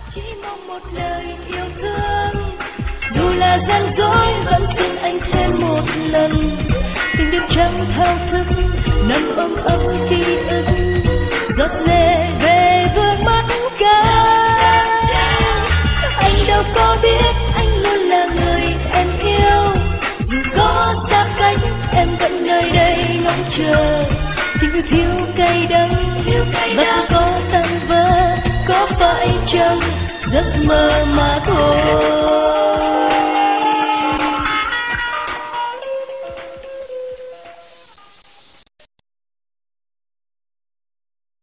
chỉ mong một lời yêu thương. Dù là gian dối vẫn xin anh thêm một lần, tình đêm trăng thao thức nằm ôm ấp ký ức, giọt lệ về vương mắt ca. Anh đâu có biết anh luôn là người em yêu, dù có xa cách em vẫn nơi đây ngóng chờ. Tình yêu thiếu cay đắng và có tan vỡ, có phải chăng giấc mơ mà thôi.